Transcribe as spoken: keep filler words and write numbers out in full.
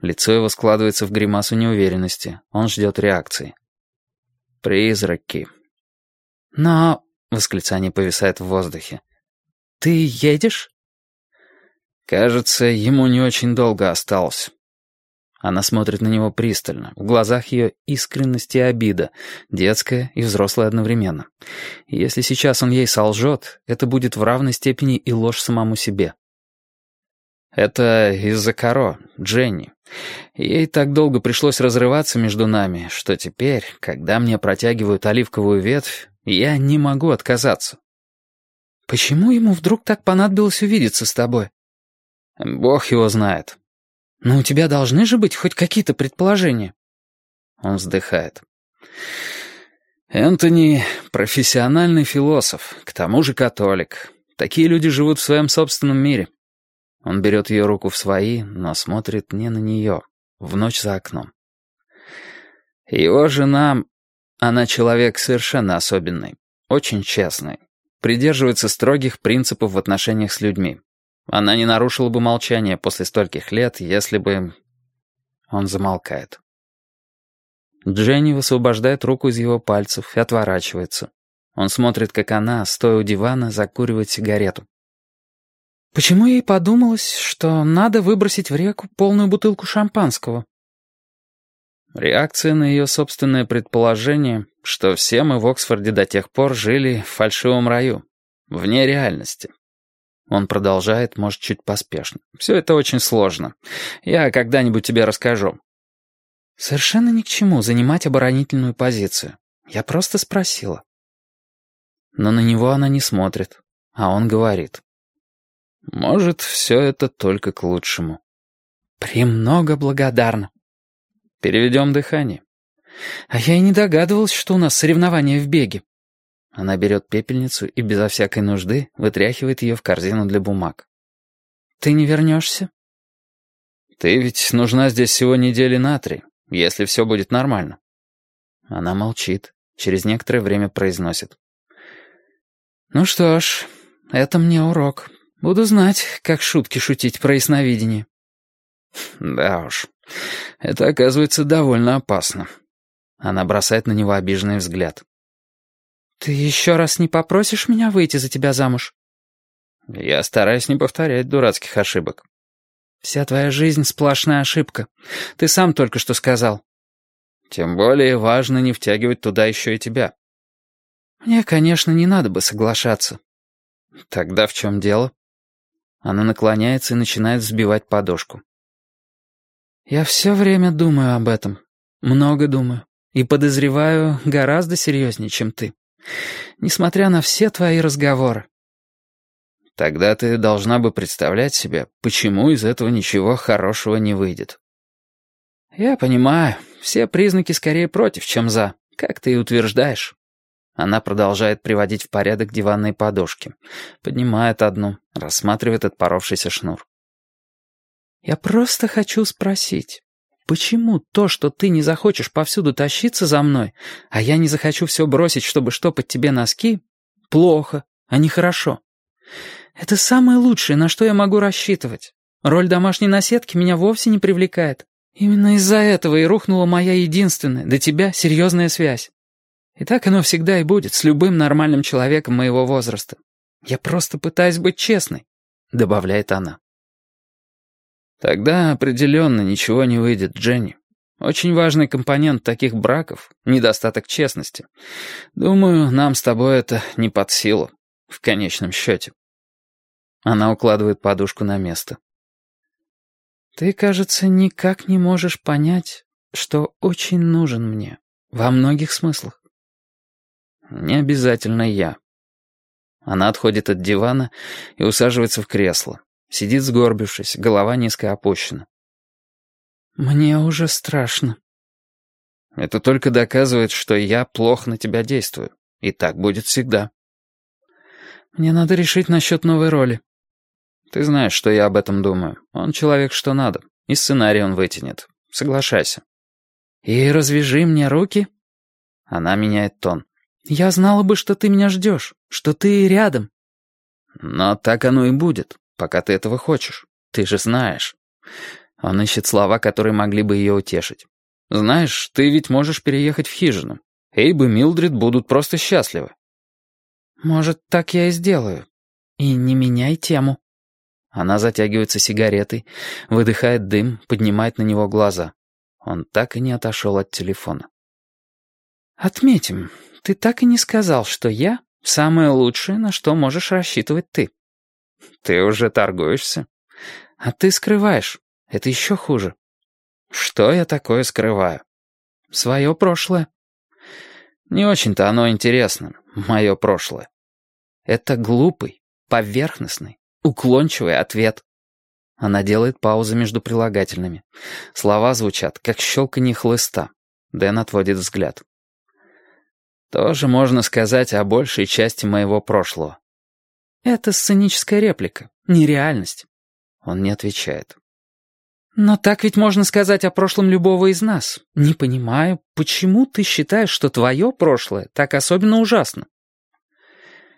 Лицо его складывается в гримасу неуверенности. Он ждет реакции. «Призраки». «Но...» — восклицание повисает в воздухе. «Ты едешь?» Кажется, ему не очень долго осталось. Она смотрит на него пристально. В глазах ее искренность и обида, детская и взрослая одновременно. И если сейчас он ей солжет, это будет в равной степени и ложь самому себе. Это из-за Каро, Дженни. Ей так долго пришлось разрываться между нами, что теперь, когда мне протягивают оливковую ветвь, я не могу отказаться. «Почему ему вдруг так понадобилось увидеться с тобой?» Бог его знает. «Но у тебя должны же быть хоть какие-то предположения». Он вздыхает. Энтони — профессиональный философ, к тому же католик. Такие люди живут в своем собственном мире. Он берет ее руку в свои, но смотрит не на нее, в ночь за окном. Его жена, она человек совершенно особенный, очень честный, придерживается строгих принципов в отношениях с людьми. Она не нарушила бы молчание после стольких лет, если бы... Он замолкает. Дженни высвобождает руку из его пальцев и отворачивается. Он смотрит, как она, стоя у дивана, закуривает сигарету. «Почему ей подумалось, что надо выбросить в реку полную бутылку шампанского?» Реакция на ее собственное предположение, что все мы в Оксфорде до тех пор жили в фальшивом раю, вне реальности. Он продолжает, может, чуть поспешно. Все это очень сложно. Я когда-нибудь тебе расскажу. Совершенно ни к чему занимать оборонительную позицию. Я просто спросила. Но на него она не смотрит, а он говорит. Может, все это только к лучшему. «Премного благодарна». Переведем дыхание. «А я и не догадывалась, что у нас соревнования в беге». Она берет пепельницу и безо всякой нужды вытряхивает ее в корзину для бумаг. «Ты не вернешься?» «Ты ведь нужна здесь всего недели на три, если все будет нормально». Она молчит, через некоторое время произносит. «Ну что ж, это мне урок. Буду знать, как шутки шутить про ясновидение». «Да уж, это оказывается довольно опасно». Она бросает на него обиженный взгляд. «Ты еще раз не попросишь меня выйти за тебя замуж?» «Я стараюсь не повторять дурацких ошибок». «Вся твоя жизнь сплошная ошибка. Ты сам только что сказал». «Тем более важно не втягивать туда еще и тебя». «Мне, конечно, не надо бы соглашаться». «Тогда в чем дело?» Она наклоняется и начинает взбивать подушку. «Я все время думаю об этом. Много думаю. И подозреваю гораздо серьезнее, чем ты. Несмотря на все твои разговоры». «Тогда ты должна бы представлять себе, почему из этого ничего хорошего не выйдет». «Я понимаю. Все признаки скорее против, чем за, как ты и утверждаешь». Она продолжает приводить в порядок диванные подушки. Поднимает одну, рассматривает отпоровшийся шнур. «Я просто хочу спросить, почему то, что ты не захочешь повсюду тащиться за мной, а я не захочу все бросить, чтобы штопать тебе носки, плохо, а не хорошо? Это самое лучшее, на что я могу рассчитывать. Роль домашней наседки меня вовсе не привлекает. Именно из-за этого и рухнула моя единственная, до тебя, серьезная связь. И так оно всегда и будет с любым нормальным человеком моего возраста. Я просто пытаюсь быть честной», — добавляет она. «Тогда определенно ничего не выйдет, Дженни. Очень важный компонент таких браков — недостаток честности. Думаю, нам с тобой это не под силу, в конечном счете». Она укладывает подушку на место. «Ты, кажется, никак не можешь понять, что очень нужен мне во многих смыслах». «Не обязательно я». Она отходит от дивана и усаживается в кресло. Сидит сгорбившись, голова низко опущена. «Мне уже страшно». «Это только доказывает, что я плохо на тебя действую. И так будет всегда». «Мне надо решить насчет новой роли». «Ты знаешь, что я об этом думаю. Он человек, что надо. И сценарий он вытянет. Соглашайся». «И развяжи мне руки». Она меняет тон. «Я знала бы, что ты меня ждешь, что ты рядом». «Но так оно и будет, пока ты этого хочешь. Ты же знаешь». Он ищет слова, которые могли бы ее утешить. «Знаешь, ты ведь можешь переехать в хижину. Эйб и Милдред будут просто счастливы». «Может, так я и сделаю. И не меняй тему». Она затягивается сигаретой, выдыхает дым, поднимает на него глаза. Он так и не отошел от телефона. «Отметим, ты так и не сказал, что я — самое лучшее, на что можешь рассчитывать ты». «Ты уже торгуешься?» «А ты скрываешь. Это еще хуже». «Что я такое скрываю?» «Свое прошлое». «Не очень-то оно интересно, мое прошлое». «Это глупый, поверхностный, уклончивый ответ». Она делает паузы между прилагательными. Слова звучат, как щелканье хлыста. Дэн отводит взгляд. «Тоже можно сказать о большей части моего прошлого». «Это сценическая реплика, не реальность». Он не отвечает. «Но так ведь можно сказать о прошлом любого из нас. Не понимаю, почему ты считаешь, что твое прошлое так особенно ужасно?»